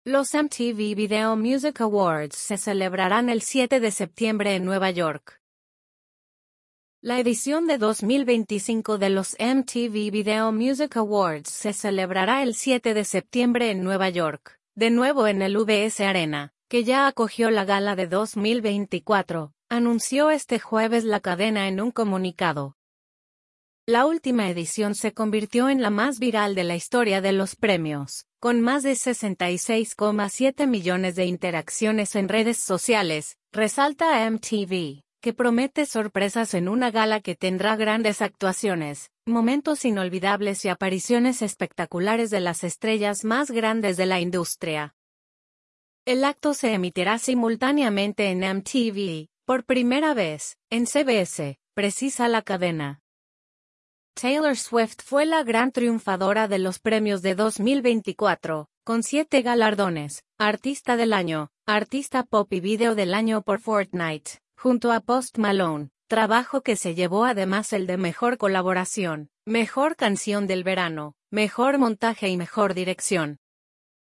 Los MTV Video Music Awards se celebrarán el 7 de septiembre en Nueva York. La edición de 2025 de los MTV Video Music Awards se celebrará el 7 de septiembre en Nueva York, de nuevo en el UBS Arena, que ya acogió la gala de 2024, anunció este jueves la cadena en un comunicado. La última edición se convirtió en la más viral de la historia de los premios, con más de 66,7 millones de interacciones en redes sociales, resalta MTV, que promete sorpresas en una gala que tendrá grandes actuaciones, momentos inolvidables y apariciones espectaculares de las estrellas más grandes de la industria. El acto se emitirá simultáneamente en MTV, por primera vez, en CBS, precisa la cadena. Taylor Swift fue la gran triunfadora de los premios de 2024, con 7 galardones: Artista del Año, Artista Pop y Video del Año por Fortnite, junto a Post Malone, trabajo que se llevó además el de Mejor Colaboración, Mejor Canción del Verano, Mejor Montaje y Mejor Dirección.